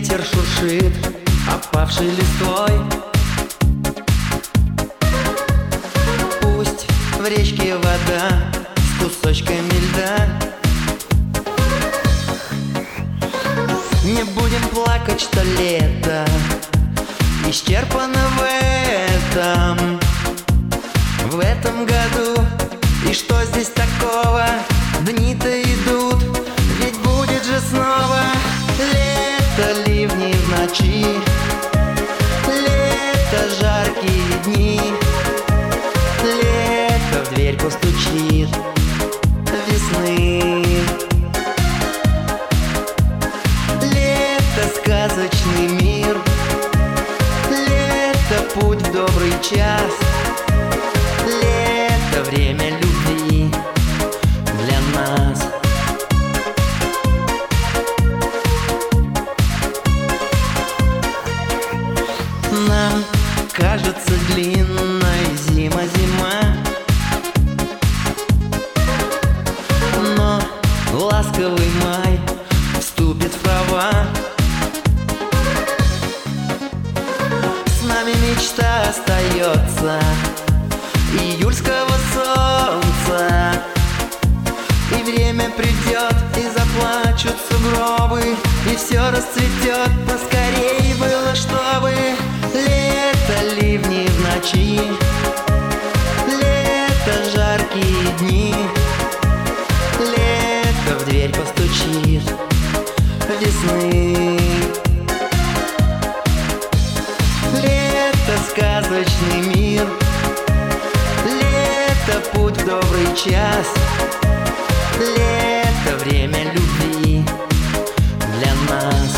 Ветер шуршит опавшей листвой. Пусть в речке вода с кусочками льда. Не будем плакать, что лето исчерпано в этом году. И что здесь такого? Дни-то идут, ведь будет же снова лето, ливни в ночи, лето, жаркие дни, лето в дверь постучит весны. Лето, сказочный мир, лето, путь в добрый час, лето, время любви для нас. Нам кажется длинной зима, но ласковый май вступит в права. С нами мечта остается июльского солнца. И время придет, и заплачут сугробы, и все расцветет, поскорей было, чтобы лето, ливни в ночи, лето, жаркие дни, лето в дверь постучит весны. Лето, сказочный мир, лето, путь в добрый час, лето, время любви для нас.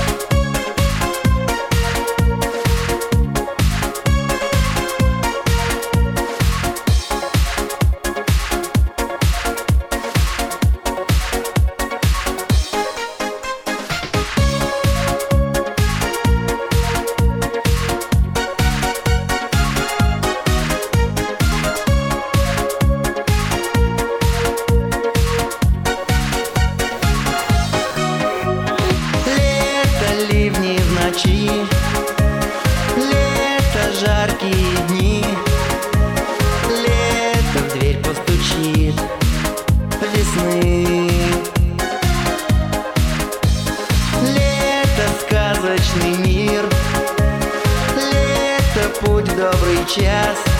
Ливни в ночи, лето, жаркие дни, лето в дверь постучит весны. Лето, сказочный мир, лето, путь в добрый час,